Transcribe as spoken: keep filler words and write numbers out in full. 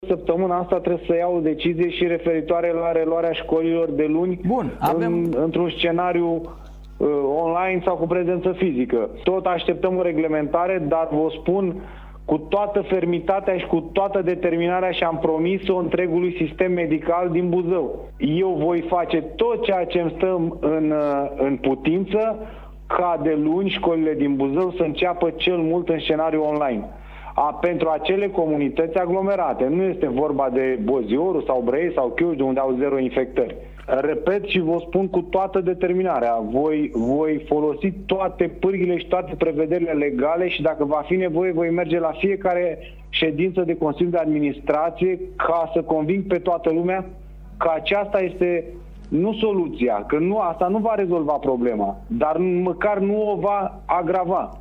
Săptămâna asta trebuie să iau o decizie și referitoare la reluarea școlilor de luni. Bun, avem... în, într-un scenariu uh, online sau cu prezență fizică. Tot așteptăm o reglementare, dar vă spun cu toată fermitatea și cu toată determinarea și am promis-o întregului sistem medical din Buzău. Eu voi face tot ceea ce îmi stă în, în putință ca de luni școlile din Buzău să înceapă cel mult în scenariu online. A, pentru acele comunități aglomerate. Nu este vorba de Bozioru sau Brăila sau Chiuș, unde au zero infectări. Repet și vă spun cu toată determinarea, voi, voi folosi toate pârghile și toate prevederile legale și dacă va fi nevoie, voi merge la fiecare ședință de Consiliu de Administrație ca să conving pe toată lumea că aceasta este nu soluția, că nu, asta nu va rezolva problema, dar măcar nu o va agrava.